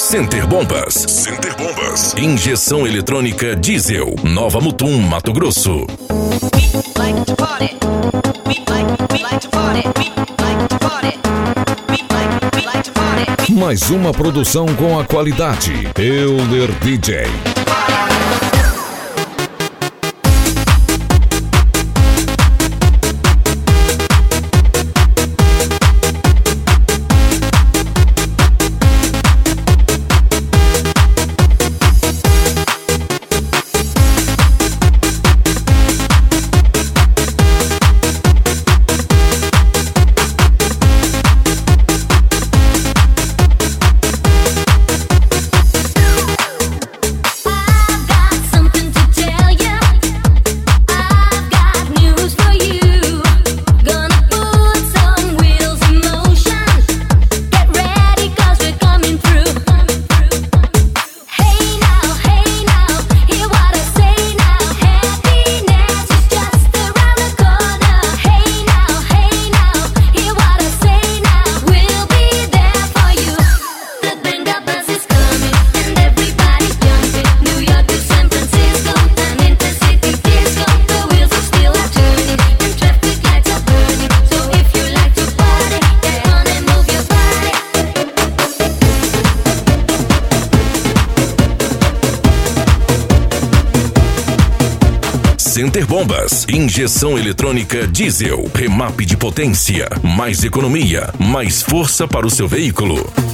Center Bombas. Center Bombas. Injeção eletrônica diesel. Nova Mutum, Mato Grosso. Mais uma produção com a qualidade Euler DJ. Center Bombas, injeção eletrônica diesel, remap de potência, mais economia, mais força para o seu veículo.